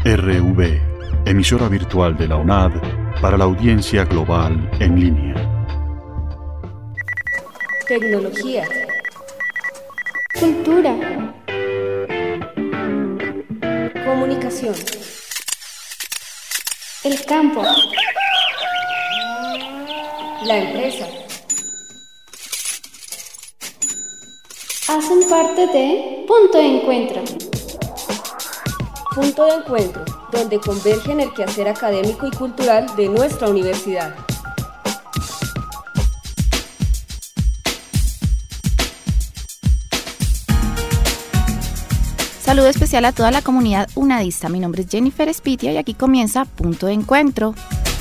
RV, emisora virtual de la UNAD para la audiencia global en línea. Tecnología. Cultura. Comunicación. El campo. La empresa. Hacen parte de Punto de Encuentro. Punto de encuentro, donde convergen el quehacer académico y cultural de nuestra universidad. Saludo especial a toda la comunidad unadista. Mi nombre es Jennifer Espitia y aquí comienza Punto de Encuentro.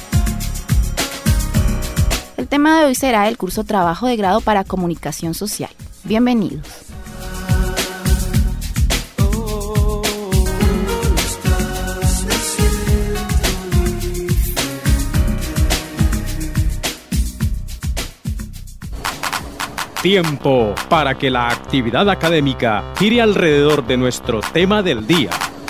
El tema de hoy será el curso Trabajo de Grado para Comunicación Social. Bienvenidos. Tiempo para que la actividad académica gire alrededor de nuestro tema del día.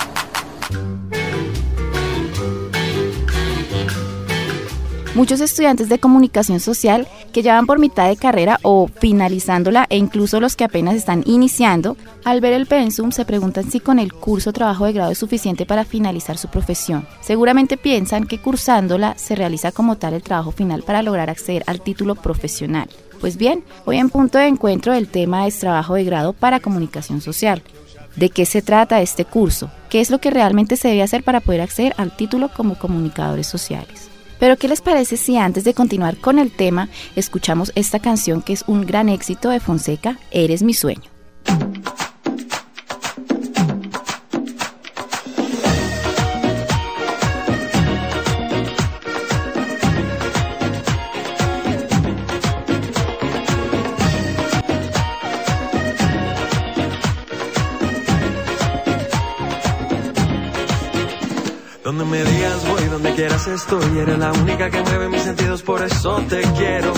Muchos estudiantes de comunicación social que ya van por mitad de carrera o finalizándola, e incluso los que apenas están iniciando, al ver el pensum se preguntan si con el curso Trabajo de Grado es suficiente para finalizar su profesión. Seguramente piensan que cursándola se realiza como tal el trabajo final para lograr acceder al título profesional. Pues bien, hoy en Punto de Encuentro el tema es Trabajo de Grado para Comunicación Social. ¿De qué se trata este curso? ¿Qué es lo que realmente se debe hacer para poder acceder al título como comunicadores sociales? Pero ¿qué les parece si antes de continuar con el tema escuchamos esta canción que es un gran éxito de Fonseca, Eres mi sueño? Donde me digas voy, donde quieras estoy. Eres la única que mueve mis sentidos, por eso te quiero.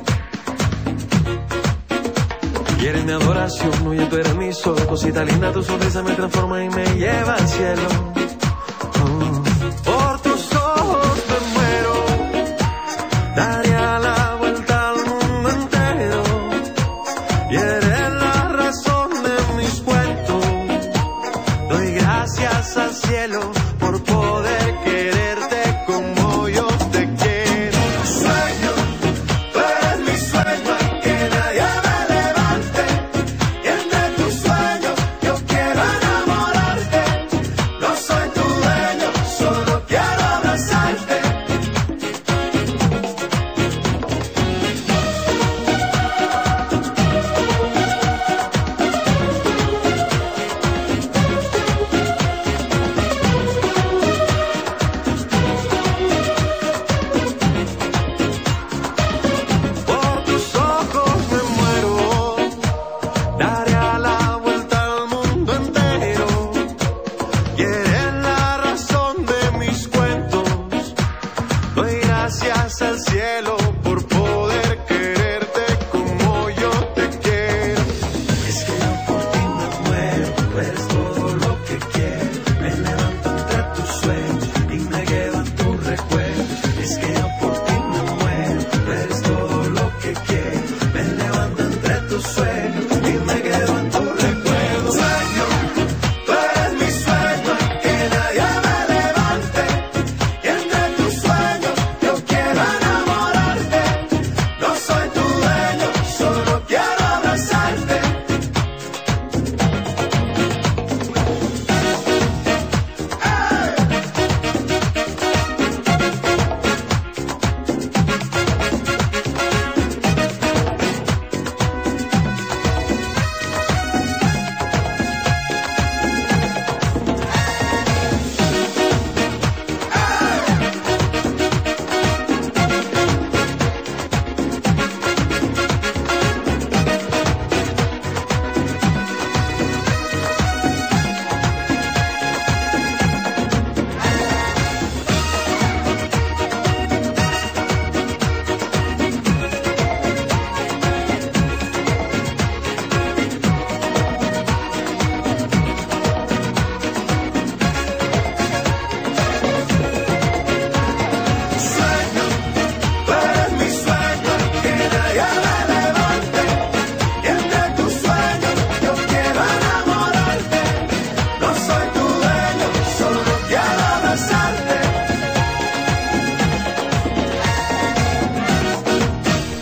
Y eres mi adoración, oye, tú eres mi sol. Cosita linda, tu sonrisa me transforma y me lleva al cielo. Por tus ojos me muero. Daría la vuelta al mundo entero. Y eres la razón de mis cuentos. Doy gracias al cielo por poder quererte como yo te quiero. Sueño, tú eres mi sueño, que nadie me levante. Y entre tus sueños yo quiero enamorarte. No soy tu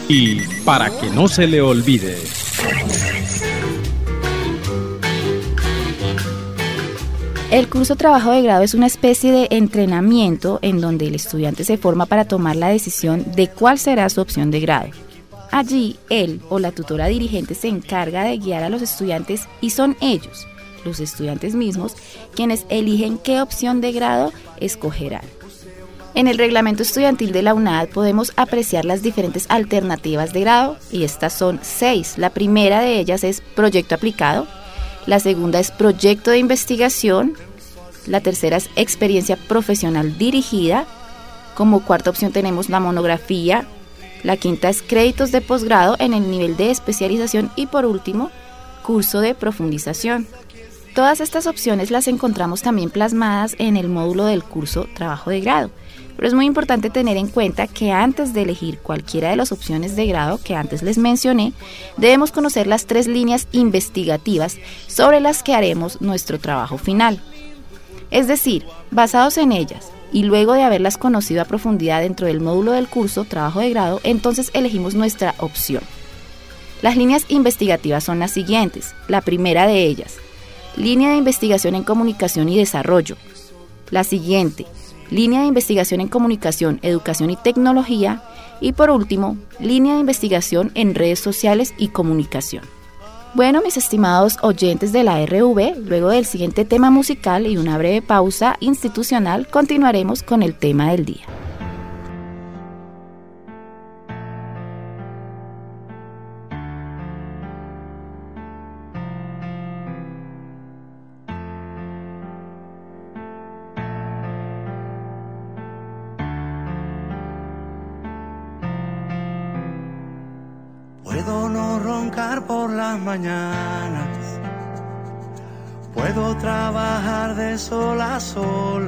Y para que no se le olvide. El curso Trabajo de Grado es una especie de entrenamiento en donde el estudiante se forma para tomar la decisión de cuál será su opción de grado. Allí, él o la tutora dirigente se encarga de guiar a los estudiantes y son ellos, los estudiantes mismos, quienes eligen qué opción de grado escogerán. En el reglamento estudiantil de la UNAD podemos apreciar las diferentes alternativas de grado y estas son 6. La primera de ellas es proyecto aplicado. La segunda es proyecto de investigación, la tercera es experiencia profesional dirigida, como cuarta opción tenemos la monografía, la quinta es créditos de posgrado en el nivel de especialización y por último, curso de profundización. Todas estas opciones las encontramos también plasmadas en el módulo del curso Trabajo de Grado, pero es muy importante tener en cuenta que antes de elegir cualquiera de las opciones de grado que antes les mencioné, debemos conocer las 3 líneas investigativas sobre las que haremos nuestro trabajo final. Es decir, basados en ellas y luego de haberlas conocido a profundidad dentro del módulo del curso Trabajo de Grado, entonces elegimos nuestra opción. Las líneas investigativas son las siguientes. La primera de ellas, línea de investigación en comunicación y desarrollo. La siguiente, línea de investigación en comunicación, educación y tecnología. Y por último, línea de investigación en redes sociales y comunicación. Bueno, mis estimados oyentes de la RV, luego del siguiente tema musical y una breve pausa institucional, continuaremos con el tema del día. Puedo no roncar por las mañanas, puedo trabajar de sol a sol,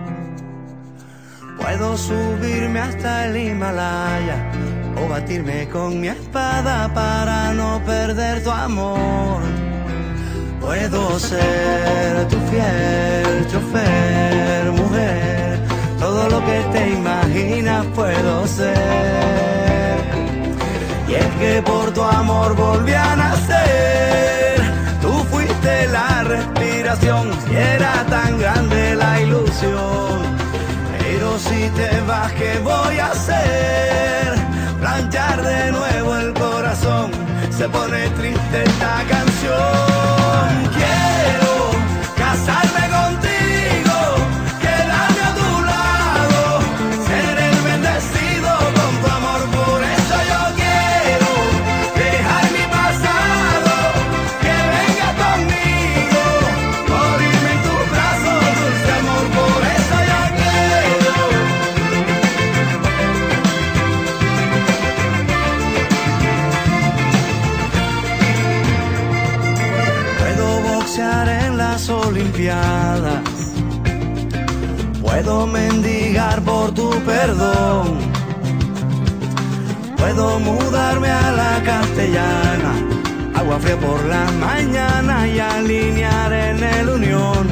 puedo subirme hasta el Himalaya o batirme con mi espada para no perder tu amor. Puedo ser tu fiel chofer, mujer, todo lo que te imaginas puedo ser. Y es que por tu amor volví a nacer, tú fuiste la respiración y era tan grande la ilusión. Pero si te vas, ¿qué voy a hacer? Planchar de nuevo el corazón, se pone triste esta canción. Quiero casarme contigo, quedarme a tu lado, ser el bendecido con tu amor, por eso yo quiero dejar mi pasado, que venga conmigo, morirme en tus brazos, dulce amor, por eso yo quiero. Puedo boxear en las Olimpiadas, puedo mendigar por tu perdón, puedo mudarme a la Castellana, agua fría por la mañana y alinear en el Unión.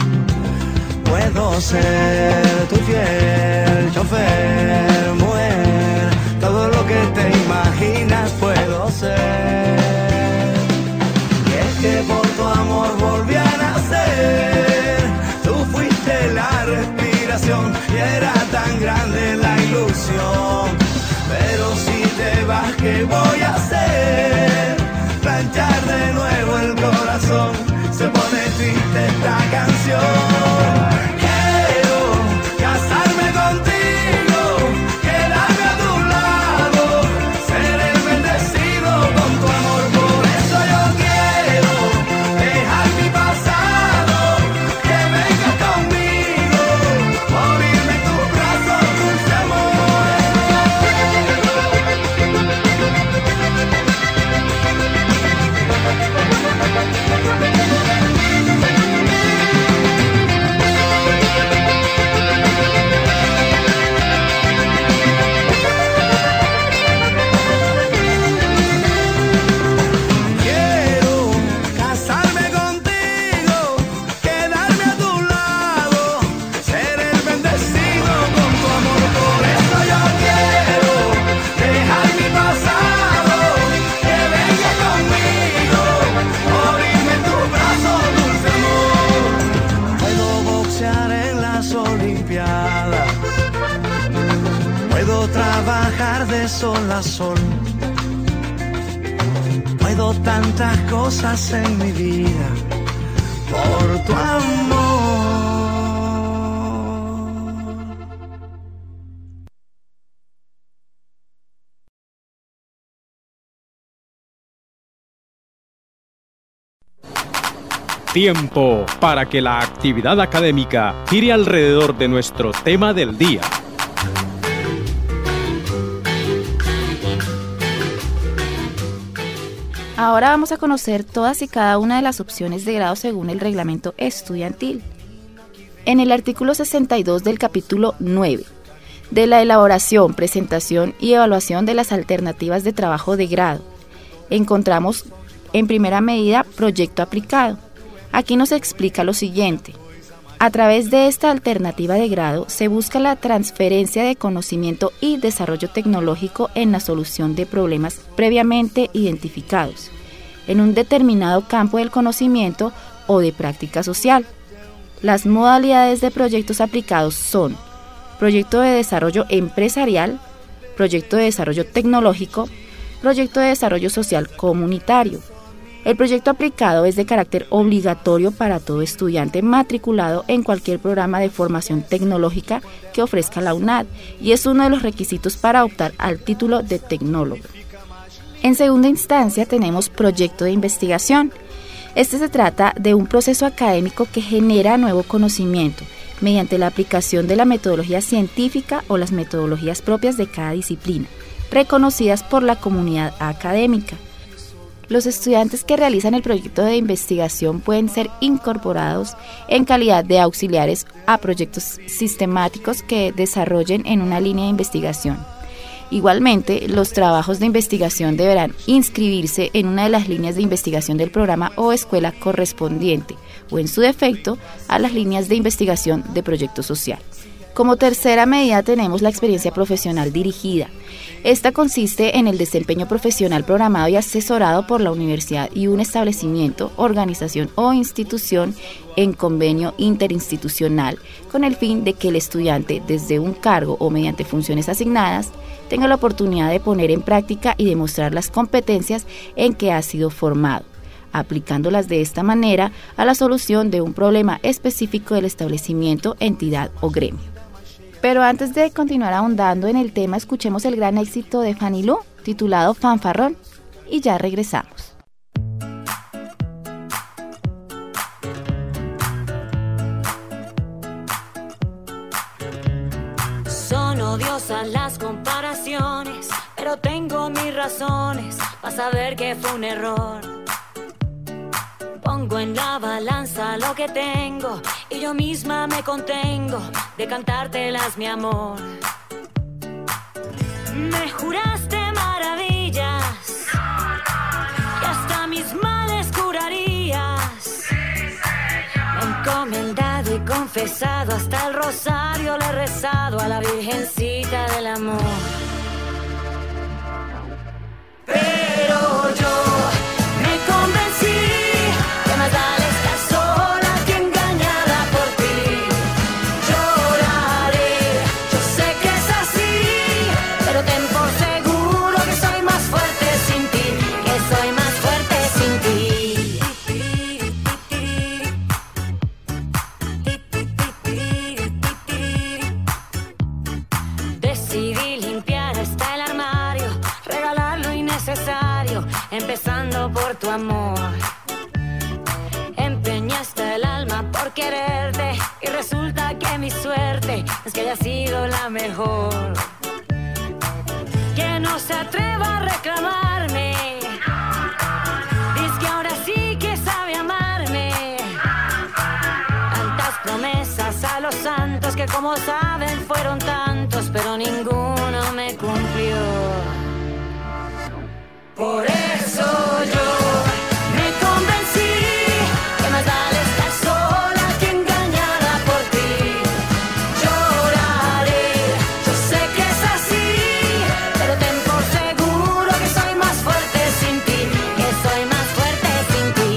Puedo ser tu fiel chofer, mujer, todo lo que te imaginas puedo ser. Y es que por tu amor volví a nacer, tú fuiste la respiración y era tan grande la ilusión. Pero si te vas, ¿qué voy a hacer? Planchar de nuevo el corazón, se pone triste esta canción. Quiero casarme contigo, quedarme a tu lado, ser el bendecido con tu amor, por eso yo quiero dejar mi pasado, que vengas conmigo, morirme en tus brazos, dulce amor. de sol a sol. Puedo tantas cosas en mi vida por tu amor. Tiempo para que la actividad académica gire alrededor de nuestro tema del día. Ahora vamos a conocer todas y cada una de las opciones de grado según el reglamento estudiantil. En el artículo 62 del capítulo 9, de la elaboración, presentación y evaluación de las alternativas de trabajo de grado, encontramos en primera medida proyecto aplicado. Aquí nos explica lo siguiente. A través de esta alternativa de grado se busca la transferencia de conocimiento y desarrollo tecnológico en la solución de problemas previamente identificados en un determinado campo del conocimiento o de práctica social. Las modalidades de proyectos aplicados son proyecto de desarrollo empresarial, proyecto de desarrollo tecnológico, proyecto de desarrollo social comunitario. El proyecto aplicado es de carácter obligatorio para todo estudiante matriculado en cualquier programa de formación tecnológica que ofrezca la UNAD y es uno de los requisitos para optar al título de tecnólogo. En segunda instancia tenemos proyecto de investigación. Este se trata de un proceso académico que genera nuevo conocimiento mediante la aplicación de la metodología científica o las metodologías propias de cada disciplina, reconocidas por la comunidad académica. Los estudiantes que realizan el proyecto de investigación pueden ser incorporados en calidad de auxiliares a proyectos sistemáticos que desarrollen en una línea de investigación. Igualmente, los trabajos de investigación deberán inscribirse en una de las líneas de investigación del programa o escuela correspondiente, o en su defecto, a las líneas de investigación de proyecto social. Como tercera medida tenemos la experiencia profesional dirigida. Esta consiste en el desempeño profesional programado y asesorado por la universidad y un establecimiento, organización o institución en convenio interinstitucional con el fin de que el estudiante, desde un cargo o mediante funciones asignadas, tenga la oportunidad de poner en práctica y demostrar las competencias en que ha sido formado, aplicándolas de esta manera a la solución de un problema específico del establecimiento, entidad o gremio. Pero antes de continuar ahondando en el tema, escuchemos el gran éxito de Fanny Lu, titulado Fanfarrón, y ya regresamos. Son odiosas las comparaciones, pero tengo mis razones para saber que fue un error. Pongo en la balanza lo que tengo y yo misma me contengo de cantártelas, mi amor. Me juraste maravillas y hasta mis males curarías. Me he encomendado y confesado, hasta el rosario le he rezado a la Virgencita del Amor. Pero yo me convencí. Más vale estar sola que engañada por ti. Lloraré, yo sé que es así, pero ten por seguro que soy más fuerte sin ti, que soy más fuerte sin ti. Decidí limpiar hasta el armario, regalar lo innecesario, empezando por tu amor. Empeñaste el alma por quererte y resulta que mi suerte es que haya sido la mejor. Que no se atreva a reclamarme, dice que ahora sí que sabe amarme. Tantas promesas a los santos que como saben fueron tantos, pero ninguno me cumplió. Por eso yo me convencí. Más vale estar sola que engañada por ti. Lloraré, yo sé que es así, pero ten por seguro que soy más fuerte sin ti, que soy más fuerte sin ti.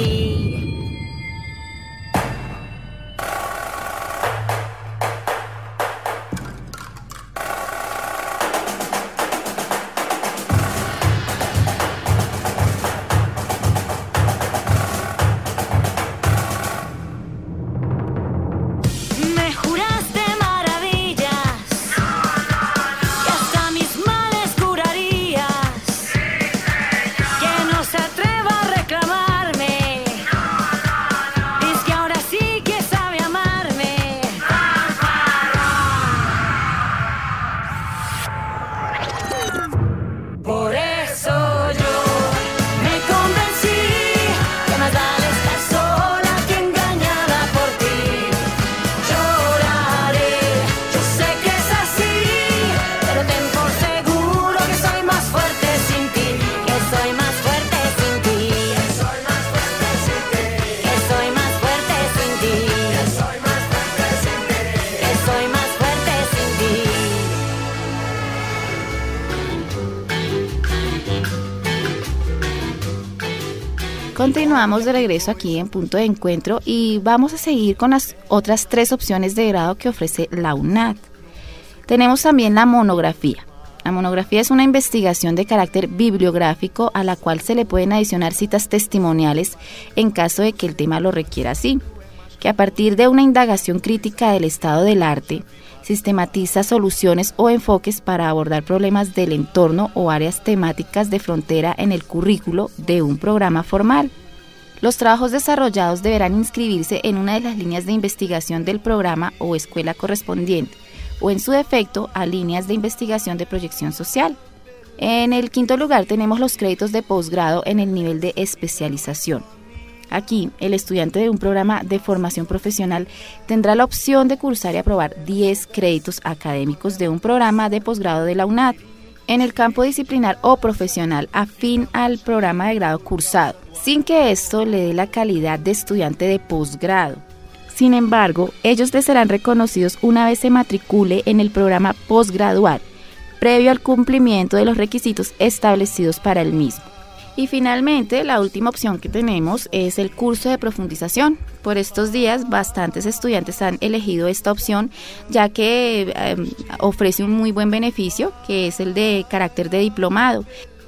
Continuamos de regreso aquí en Punto de Encuentro y vamos a seguir con las otras 3 opciones de grado que ofrece la UNAD. Tenemos también la monografía. La monografía es una investigación de carácter bibliográfico a la cual se le pueden adicionar citas testimoniales en caso de que el tema lo requiera así, que a partir de una indagación crítica del estado del arte, sistematiza soluciones o enfoques para abordar problemas del entorno o áreas temáticas de frontera en el currículo de un programa formal. Los trabajos desarrollados deberán inscribirse en una de las líneas de investigación del programa o escuela correspondiente, o en su defecto a líneas de investigación de proyección social. En el quinto lugar tenemos los créditos de posgrado en el nivel de especialización. Aquí, el estudiante de un programa de formación profesional tendrá la opción de cursar y aprobar 10 créditos académicos de un programa de posgrado de la UNAD en el campo disciplinar o profesional afín al programa de grado cursado, sin que esto le dé la calidad de estudiante de posgrado. Sin embargo, ellos les serán reconocidos una vez se matricule en el programa posgradual, previo al cumplimiento de los requisitos establecidos para el mismo. Y finalmente, la última opción que tenemos es el curso de profundización. Por estos días, bastantes estudiantes han elegido esta opción, ya que ofrece un muy buen beneficio, que es el de carácter de diplomado.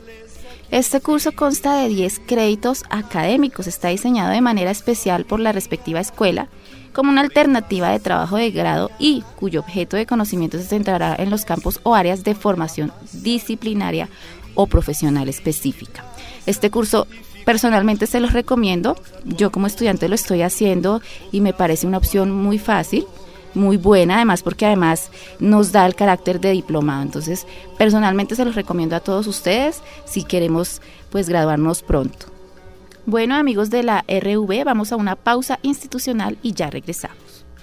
Este curso consta de 10 créditos académicos, está diseñado de manera especial por la respectiva escuela, como una alternativa de trabajo de grado y cuyo objeto de conocimiento se centrará en los campos o áreas de formación disciplinaria o profesional específica. Este curso personalmente se los recomiendo, yo como estudiante lo estoy haciendo y me parece una opción muy fácil, muy buena, además porque además nos da el carácter de diplomado. Entonces personalmente se los recomiendo a todos ustedes si queremos pues graduarnos pronto. Bueno, amigos de la RV, vamos a una pausa institucional y ya regresamos.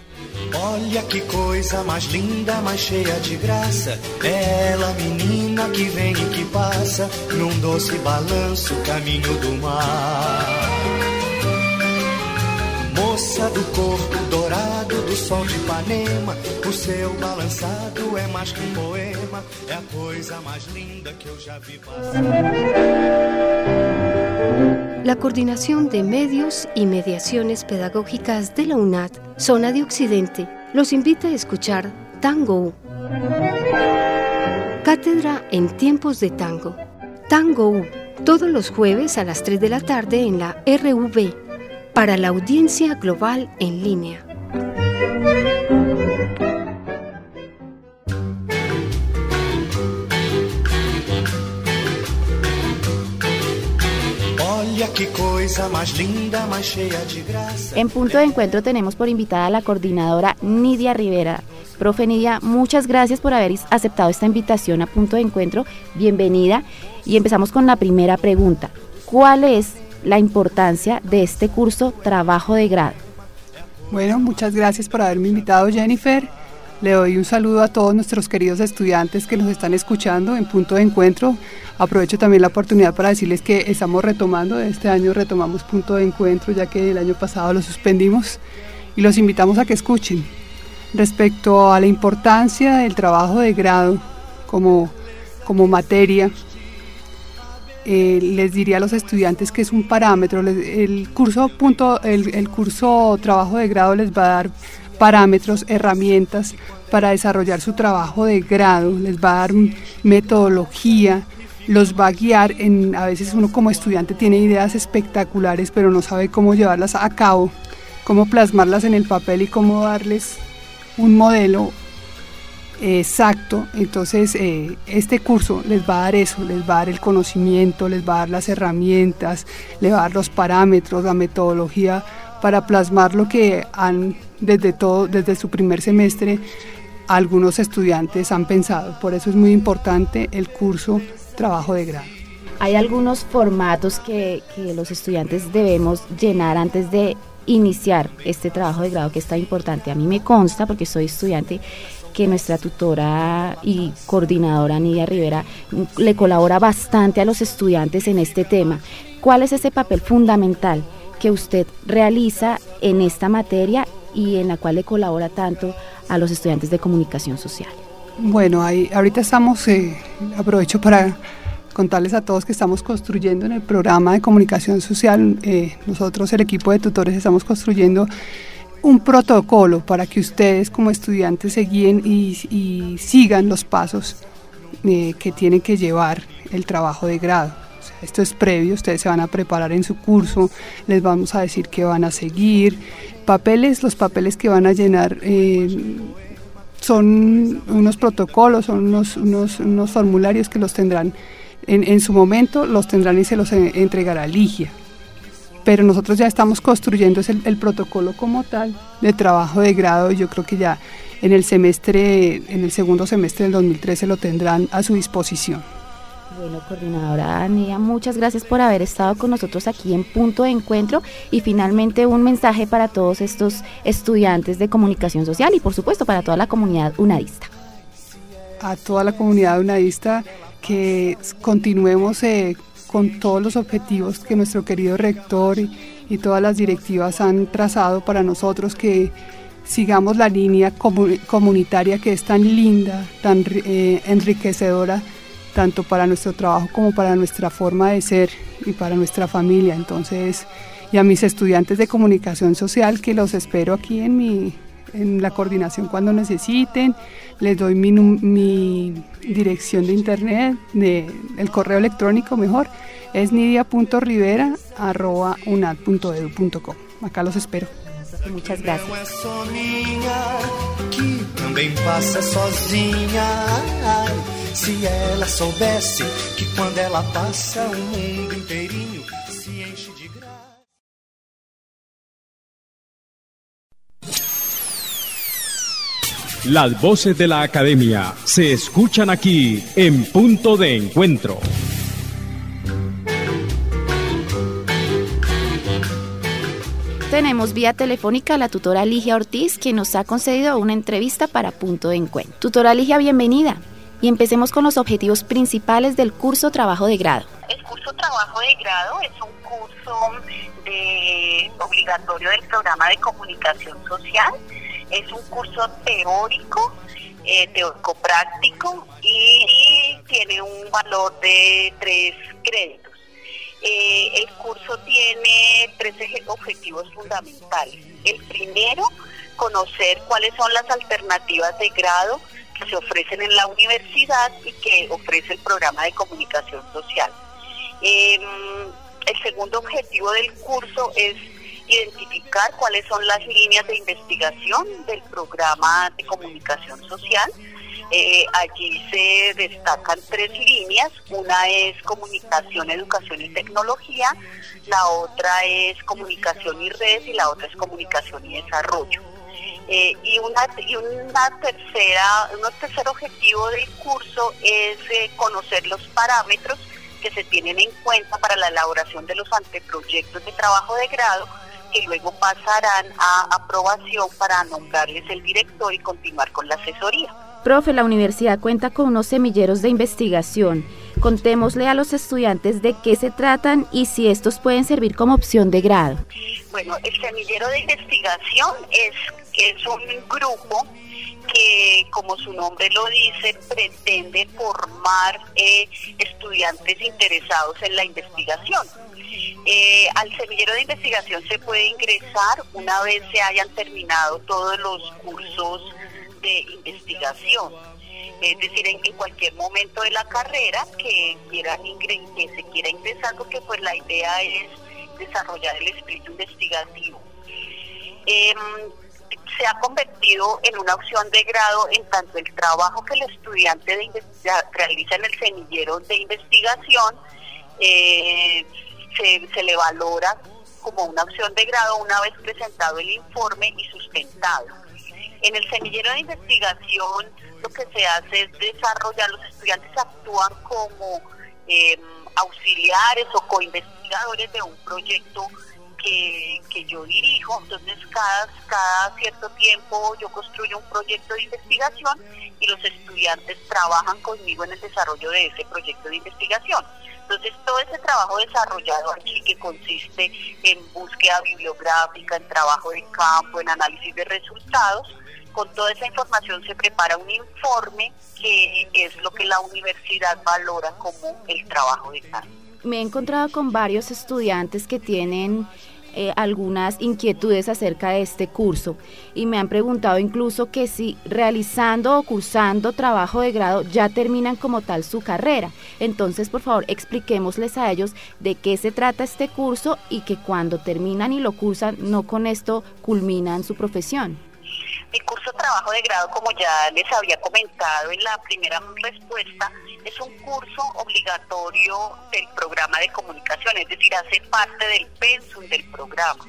Olha que coisa mais linda, mais cheia de graça. Ela, menina que vem e que passa num doce balanço, caminho do mar. Moça do corpo dourado do sol de Ipanema, o seu balançado é mais que um poema, é a coisa mais linda que eu já vi passar. La Coordinación de Medios y Mediaciones Pedagógicas de la UNAD, Zona de Occidente, los invita a escuchar Tango U. Cátedra en tiempos de tango. Tango U, todos los jueves a las 3 de la tarde en la RV, para la audiencia global en línea. En Punto de Encuentro tenemos por invitada a la coordinadora Nidia Rivera. Profe Nidia, muchas gracias por haber aceptado esta invitación a Punto de Encuentro. Bienvenida. Y empezamos con la primera pregunta. ¿Cuál es la importancia de este curso Trabajo de Grado? Bueno, muchas gracias por haberme invitado, Jennifer. Le doy un saludo a todos nuestros queridos estudiantes que nos están escuchando en Punto de Encuentro. Aprovecho también la oportunidad para decirles que estamos retomando, este año retomamos Punto de Encuentro, ya que el año pasado lo suspendimos, y los invitamos a que escuchen. Respecto a la importancia del trabajo de grado como materia, les diría a los estudiantes que es un parámetro. El curso Trabajo de Grado les va a dar parámetros, herramientas para desarrollar su trabajo de grado, les va a dar metodología, los va a guiar a veces uno como estudiante tiene ideas espectaculares pero no sabe cómo llevarlas a cabo, cómo plasmarlas en el papel y cómo darles un modelo exacto. Entonces este curso les va a dar eso, les va a dar el conocimiento, les va a dar las herramientas, les va a dar los parámetros, la metodología para plasmar lo que desde su primer semestre algunos estudiantes han pensado. Por eso es muy importante el curso Trabajo de Grado. Hay algunos formatos que los estudiantes debemos llenar antes de iniciar este trabajo de grado que es tan importante. A mí me consta, porque soy estudiante, que nuestra tutora y coordinadora Nidia Rivera le colabora bastante a los estudiantes en este tema. ¿Cuál es ese papel fundamental que usted realiza en esta materia y en la cual le colabora tanto a los estudiantes de comunicación social? Bueno, ahorita estamos, aprovecho para contarles a todos que estamos construyendo en el programa de comunicación social, nosotros el equipo de tutores estamos construyendo un protocolo para que ustedes como estudiantes se guíen y sigan los pasos que tienen que llevar el trabajo de grado. O sea, esto es previo, ustedes se van a preparar en su curso, les vamos a decir qué van a seguir, los papeles que van a llenar son unos protocolos, son unos formularios que los tendrán en su momento, los tendrán y se los entregará Ligia. Pero nosotros ya estamos construyendo el protocolo como tal de trabajo de grado, y yo creo que ya en el segundo semestre del 2013 lo tendrán a su disposición. Bueno, coordinadora Ania, muchas gracias por haber estado con nosotros aquí en Punto de Encuentro, y finalmente un mensaje para todos estos estudiantes de comunicación social y por supuesto para toda la comunidad unadista. A toda la comunidad unadista, que continuemos con todos los objetivos que nuestro querido rector y todas las directivas han trazado para nosotros, que sigamos la línea comunitaria que es tan linda, tan enriquecedora, tanto para nuestro trabajo como para nuestra forma de ser y para nuestra familia. Entonces, y a mis estudiantes de comunicación social, que los espero aquí en la coordinación cuando necesiten, les doy mi dirección de internet, el correo electrónico mejor, es nidia.rivera@unad.edu.co. Acá los espero. Muchas gracias. Se ela soubesse que quando ela passa o mundo inteirinho se enche de graça. Las voces de la academia se escuchan aquí en Punto de Encuentro. Tenemos vía telefónica a la tutora Ligia Ortiz, quien nos ha concedido una entrevista para Punto de Encuentro. Tutora Ligia, bienvenida. Y empecemos con los objetivos principales del curso Trabajo de Grado. El curso Trabajo de Grado es un curso obligatorio del programa de comunicación social. Es un curso teórico, teórico-práctico, y tiene un valor de 3 créditos. El curso tiene 3 objetivos fundamentales. El primero, conocer cuáles son las alternativas de grado que se ofrecen en la universidad y que ofrece el programa de comunicación social. El segundo objetivo del curso es identificar cuáles son las líneas de investigación del programa de comunicación social. Allí se destacan 3 líneas: una es comunicación, educación y tecnología, la otra es comunicación y redes, y la otra es comunicación y desarrollo. Un tercer objetivo del curso es conocer los parámetros que se tienen en cuenta para la elaboración de los anteproyectos de trabajo de grado, que luego pasarán a aprobación para nombrarles el director y continuar con la asesoría. Profe, la universidad cuenta con unos semilleros de investigación. Contémosle a los estudiantes de qué se tratan y si estos pueden servir como opción de grado. Bueno, el semillero de investigación es un grupo que, como su nombre lo dice, pretende formar estudiantes interesados en la investigación. Al semillero de investigación se puede ingresar una vez se hayan terminado todos los cursos de investigación, es decir, en cualquier momento de la carrera que se quiera ingresar, porque pues la idea es desarrollar el espíritu investigativo. Se ha convertido en una opción de grado en tanto el trabajo que el estudiante realiza en el semillero de investigación se le valora como una opción de grado una vez presentado el informe y sustentado. En el semillero de investigación lo que se hace es desarrollar, los estudiantes actúan como auxiliares o coinvestigadores de un proyecto que yo dirijo. Entonces cada cierto tiempo yo construyo un proyecto de investigación y los estudiantes trabajan conmigo en el desarrollo de ese proyecto de investigación. Entonces todo ese trabajo desarrollado aquí, que consiste en búsqueda bibliográfica, en trabajo de campo, en análisis de resultados, Con toda esa información se prepara un informe que es lo que la universidad valora como el trabajo de grado. Me he encontrado con varios estudiantes que tienen algunas inquietudes acerca de este curso y me han preguntado incluso que si realizando o cursando trabajo de grado ya terminan como tal su carrera. Entonces, por favor, expliquémosles a ellos de qué se trata este curso y que cuando terminan y lo cursan, no con esto culminan su profesión. El curso trabajo de grado, como ya les había comentado en la primera respuesta, es un curso obligatorio del programa de comunicación, es decir, hace parte del pensum del programa.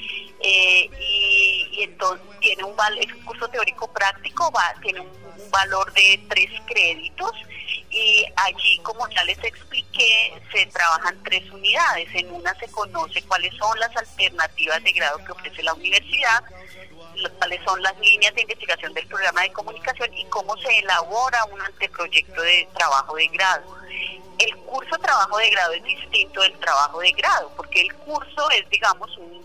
Y entonces tiene es un curso teórico práctico, tiene un valor de 3 créditos y allí, como ya les expliqué, se trabajan 3 unidades. En una se conoce cuáles son las alternativas de grado que ofrece la universidad, cuáles son las líneas de investigación del programa de comunicación y cómo se elabora un anteproyecto de trabajo de grado. El curso trabajo de grado es distinto del trabajo de grado, porque el curso es, digamos,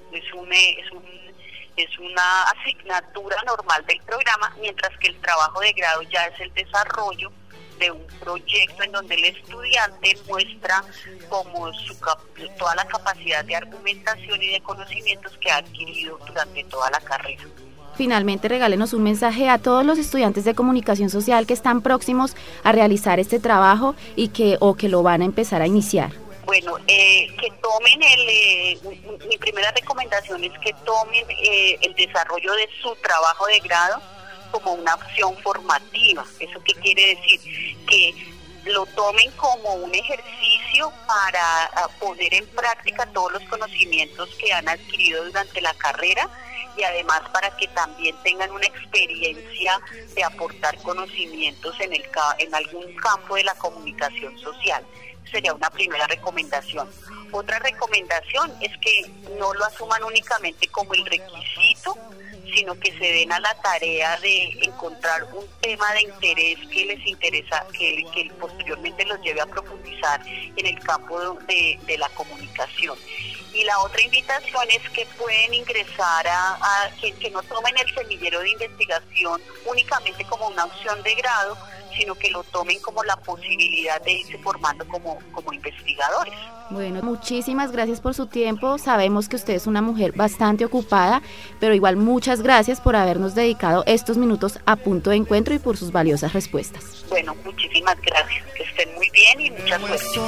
es una asignatura normal del programa, mientras que el trabajo de grado ya es el desarrollo de un proyecto en donde el estudiante muestra como toda la capacidad de argumentación y de conocimientos que ha adquirido durante toda la carrera. Finalmente, regálenos un mensaje a todos los estudiantes de comunicación social que están próximos a realizar este trabajo y que lo van a empezar a iniciar. Bueno, que tomen mi primera recomendación es que tomen el desarrollo de su trabajo de grado como una opción formativa. ¿Eso qué quiere decir? Que lo tomen como un ejercicio para poner en práctica todos los conocimientos que han adquirido durante la carrera y además para que también tengan una experiencia de aportar conocimientos en algún campo de la comunicación social. Sería una primera recomendación. Otra recomendación es que no lo asuman únicamente como el requisito, sino que se den a la tarea de encontrar un tema de interés que les interesa, que posteriormente los lleve a profundizar en el campo de la comunicación. Y la otra invitación es que pueden ingresar que no tomen el semillero de investigación únicamente como una opción de grado, sino que lo tomen como la posibilidad de irse formando como investigadores. Bueno, muchísimas gracias por su tiempo. Sabemos que usted es una mujer bastante ocupada, pero igual muchas gracias por habernos dedicado estos minutos a Punto de Encuentro y por sus valiosas respuestas. Bueno, muchísimas gracias. Que estén muy bien y mucha suerte.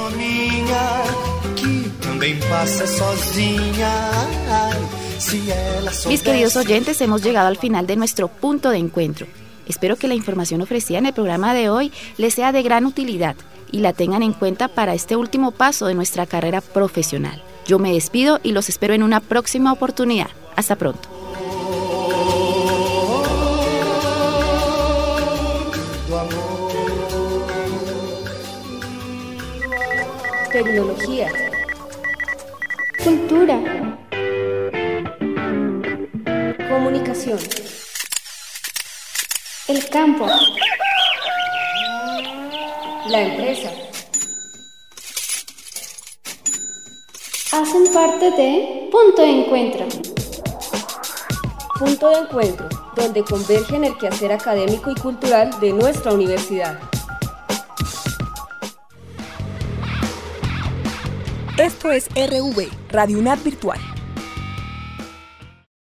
Mis queridos oyentes, hemos llegado al final de nuestro Punto de Encuentro. Espero que la información ofrecida en el programa de hoy les sea de gran utilidad y la tengan en cuenta para este último paso de nuestra carrera profesional. Yo me despido y los espero en una próxima oportunidad. Hasta pronto. Tecnología. Cultura. Comunicación. El campo. La empresa. Hacen parte de Punto de Encuentro. Punto de Encuentro, donde convergen el quehacer académico y cultural de nuestra universidad. Esto es RV, Radio UNAD Virtual.